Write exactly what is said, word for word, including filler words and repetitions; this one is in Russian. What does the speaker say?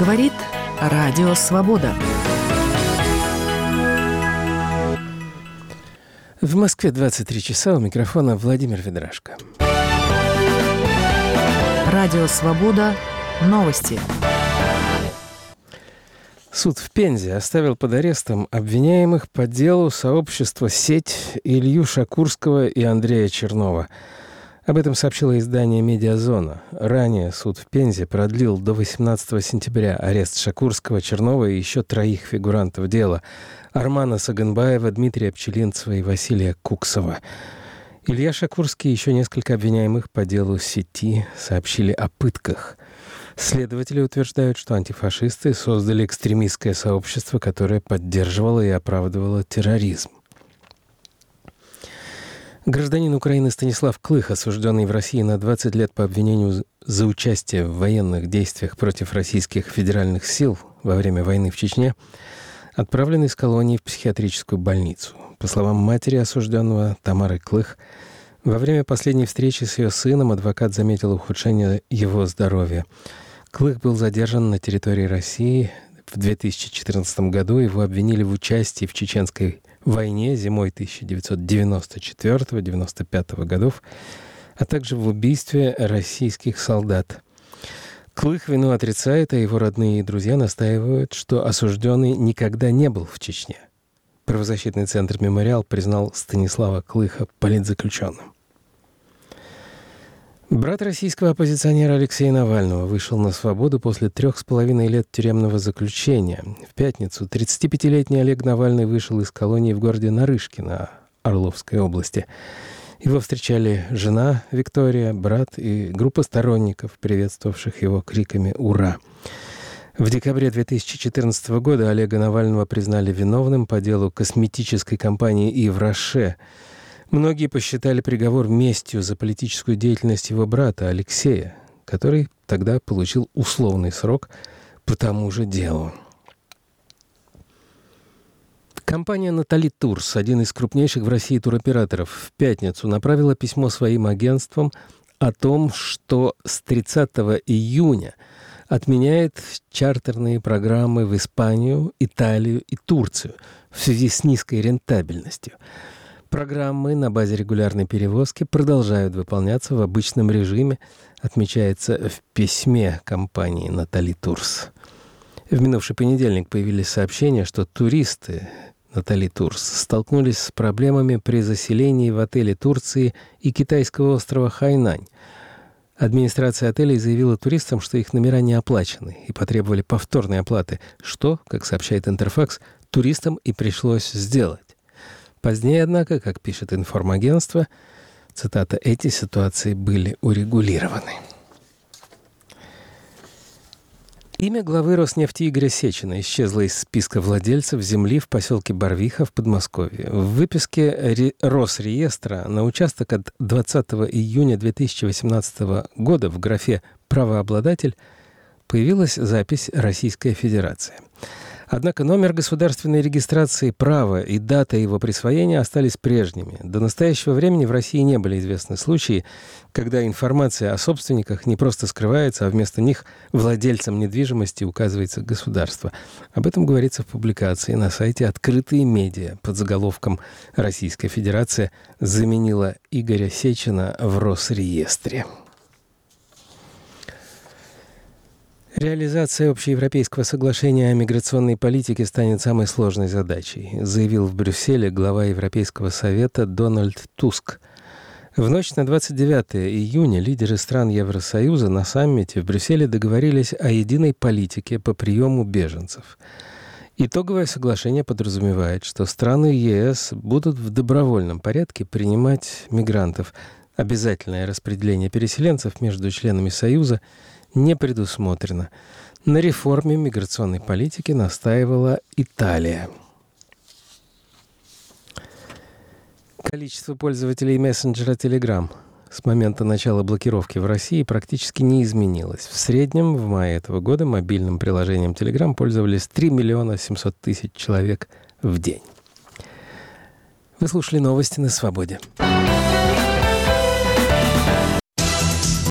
Говорит Радио Свобода. В Москве двадцать три часа, у микрофона Владимир Ведрашко. Радио Свобода. Новости. Суд в Пензе оставил под арестом обвиняемых по делу сообщества «Сеть» Илью Шакурского и Андрея Чернова. Об этом сообщило издание «Медиазона». Ранее суд в Пензе продлил до восемнадцатого сентября арест Шакурского, Чернова и еще троих фигурантов дела – Армана Саганбаева, Дмитрия Пчелинцева и Василия Куксова. Илья Шакурский и еще несколько обвиняемых по делу «Сети» сообщили о пытках. Следователи утверждают, что антифашисты создали экстремистское сообщество, которое поддерживало и оправдывало терроризм. Гражданин Украины Станислав Клых, осужденный в России на двадцать лет по обвинению за участие в военных действиях против российских федеральных сил во время войны в Чечне, отправлен из колонии в психиатрическую больницу. По словам матери осужденного Тамары Клых, во время последней встречи с ее сыном адвокат заметил ухудшение его здоровья. Клых был задержан на территории России в две тысячи четырнадцатом году. Его обвинили в участии в чеченской войне зимой тысяча девятьсот девяносто четвёртого — девяносто пятого годов, а также в убийстве российских солдат. Клых вину отрицает, а его родные и друзья настаивают, что осужденный никогда не был в Чечне. Правозащитный центр «Мемориал» признал Станислава Клыха политзаключенным. Брат российского оппозиционера Алексея Навального вышел на свободу после трех с половиной лет тюремного заключения. В пятницу тридцатипятилетний Олег Навальный вышел из колонии в городе Нарышкино Орловской области. Его встречали жена Виктория, брат и группа сторонников, приветствовавших его криками «Ура!». В декабре две тысячи четырнадцатого года Олега Навального признали виновным по делу косметической компании «Ив Роше». Многие посчитали приговор местью за политическую деятельность его брата Алексея, который тогда получил условный срок по тому же делу. Компания «Натали Турс», один из крупнейших в России туроператоров, в пятницу направила письмо своим агентствам о том, что с тридцатого июня отменяет чартерные программы в Испанию, Италию и Турцию в связи с низкой рентабельностью. Программы на базе регулярной перевозки продолжают выполняться в обычном режиме, отмечается в письме компании «Натали Турс». В минувший понедельник появились сообщения, что туристы «Натали Турс» столкнулись с проблемами при заселении в отеле Турции и китайского острова Хайнань. Администрация отелей заявила туристам, что их номера не оплачены, и потребовали повторной оплаты, что, как сообщает Интерфакс, туристам и пришлось сделать. Позднее, однако, как пишет информагентство, цитата, «эти ситуации были урегулированы». Имя главы Роснефти Игоря Сечина исчезло из списка владельцев земли в поселке Барвиха в Подмосковье. В выписке Росреестра на участок от двадцатого июня две тысячи восемнадцатого года в графе «Правообладатель» появилась запись «Российская Федерация». Однако номер государственной регистрации права и дата его присвоения остались прежними. До настоящего времени в России не были известны случаи, когда информация о собственниках не просто скрывается, а вместо них владельцам недвижимости указывается государство. Об этом говорится в публикации на сайте «Открытые медиа» под заголовком «Российская Федерация заменила Игоря Сечина в Росреестре». Реализация общеевропейского соглашения о миграционной политике станет самой сложной задачей, заявил в Брюсселе глава Европейского совета Дональд Туск. В ночь на двадцать девятого июня лидеры стран Евросоюза на саммите в Брюсселе договорились о единой политике по приему беженцев. Итоговое соглашение подразумевает, что страны ЕС будут в добровольном порядке принимать мигрантов. Обязательное распределение переселенцев между членами Союза не предусмотрено. На реформе миграционной политики настаивала Италия. Количество пользователей мессенджера Telegram с момента начала блокировки в России практически не изменилось. В среднем в мае этого года мобильным приложением Telegram пользовались три миллиона семьсот тысяч человек в день. Вы слушали новости на Свободе.